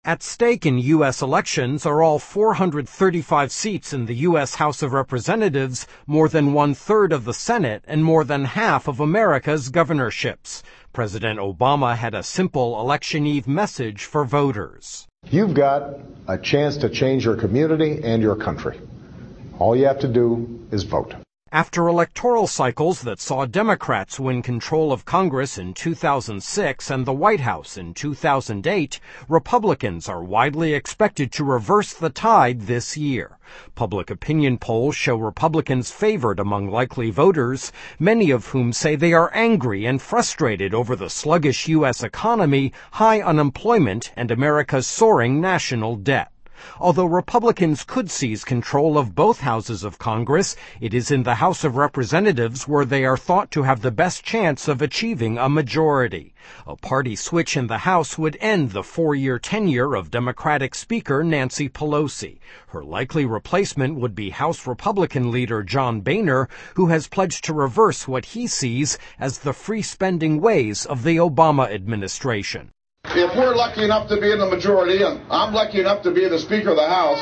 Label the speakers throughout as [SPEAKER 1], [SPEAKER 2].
[SPEAKER 1] At stake in U.S. elections are all 435 seats in the U.S. House of Representatives, more than one-third of the Senate, and more than half of America's governorships. President Obama had a simple election eve message for voters.
[SPEAKER 2] You've got a chance to change your community and your country. All you have to do is vote.
[SPEAKER 1] After electoral cycles that saw Democrats win control of Congress in 2006 and the White House in 2008, Republicans are widely expected to reverse the tide this year. Public opinion polls show Republicans favored among likely voters, many of whom say they are angry and frustrated over the sluggish U.S. economy, high unemployment, and America's soaring national debt. Although Republicans could seize control of both houses of Congress, it is in the House of Representatives where they are thought to have the best chance of achieving a majority. A party switch in the House would end the four-year tenure of Democratic Speaker Nancy Pelosi. Her likely replacement would be House Republican leader John Boehner, who has pledged to reverse what he sees as the free-spending ways of the Obama administration.
[SPEAKER 3] If we're lucky enough to be in the majority, and I'm lucky enough to be the Speaker of the House,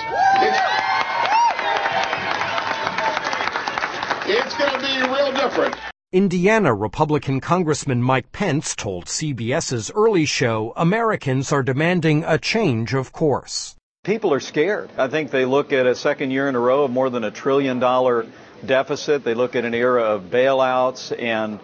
[SPEAKER 3] it's going to be real different.
[SPEAKER 1] Indiana Republican Congressman Mike Pence told CBS's Early Show Americans are demanding a change of course.
[SPEAKER 4] People are scared. I think they look at a second year in a row of more than $1 trillion deficit. They look at an era of bailouts and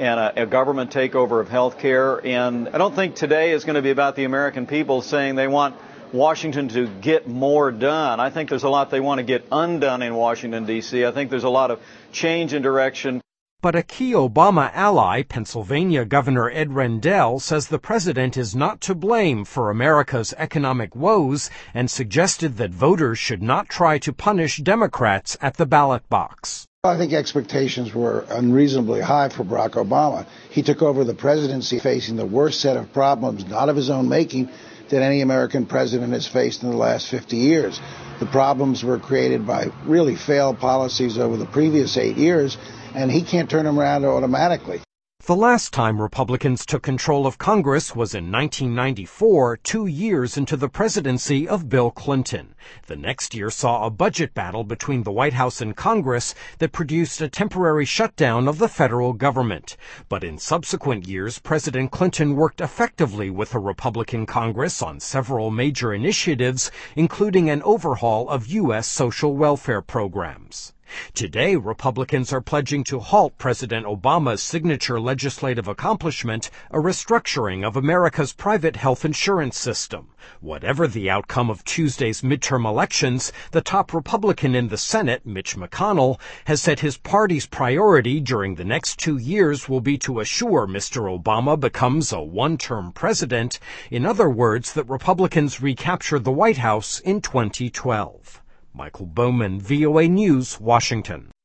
[SPEAKER 4] a government takeover of health care. And I don't think today is going to be about the American people saying they want Washington to get more done. I think there's a lot they want to get undone in Washington, D.C. I think there's a lot of change in direction.
[SPEAKER 1] But a key Obama ally, Pennsylvania Governor Ed Rendell, says the president is not to blame for America's economic woes and suggested that voters should not try to punish Democrats at the ballot box.
[SPEAKER 5] I think expectations were unreasonably high for Barack Obama. He took over the presidency facing the worst set of problems, not of his own making, that any American president has faced in the last 50 years. The problems were created by really failed policies over the previous 8 years, and he can't turn them around automatically.
[SPEAKER 1] The last time Republicans took control of Congress was in 1994, 2 years into the presidency of Bill Clinton. The next year saw a budget battle between the White House and Congress that produced a temporary shutdown of the federal government. But in subsequent years, President Clinton worked effectively with a Republican Congress on several major initiatives, including an overhaul of U.S. social welfare programs. Today, Republicans are pledging to halt President Obama's signature legislative accomplishment, a restructuring of America's private health insurance system. Whatever the outcome of Tuesday's midterm elections, the top Republican in the Senate, Mitch McConnell, has said his party's priority during the next 2 years will be to assure Mr. Obama becomes a one-term president. In other words, that Republicans recapture the White House in 2012. Michael Bowman, VOA News, Washington.